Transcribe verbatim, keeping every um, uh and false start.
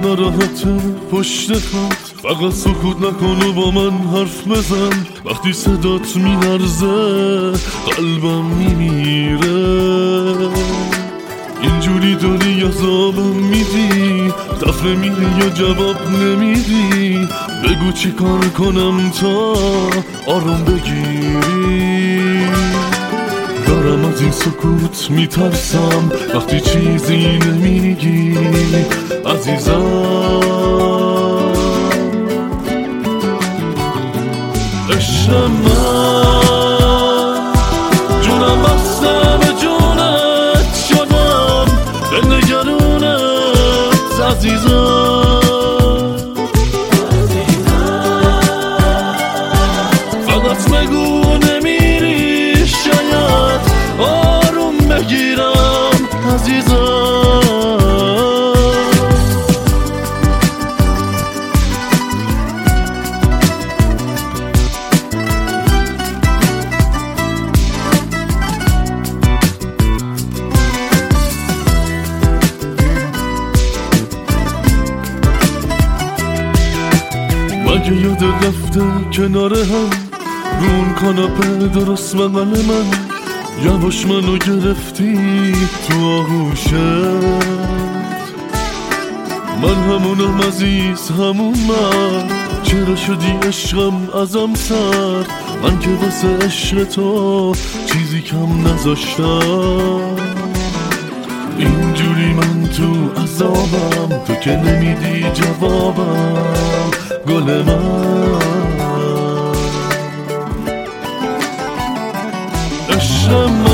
ناراحت پشت خط، فقط سکوت نکن و با من حرف بزن. وقتی صدات میلرزه قلبم میمیره. اینجوری داری عذابم میدی، دفعه میری یا جواب نمیدی. بگو چی کار کنم تا آروم بگیری. دارم از این سکوت میترسم وقتی چیزی نمیگی عزیزم. عشق من جونم بسته به جونت شدم، دل نگرونت عزیزم. فقط بگو نمیری شاید آروم بگیرم عزیزم. مگه یاد رفته کنار هم رون کاناپه درست بغل من، یواش منو گرفتی تو آغوشت. من همونم عزیز همون من، چرا شدی عشقم ازم سر؟ من که واسه عشق تو چیزی کم نذاشتم. اینجوری من تو عذابم، تو که نمیدی جوابم گل من. عشق من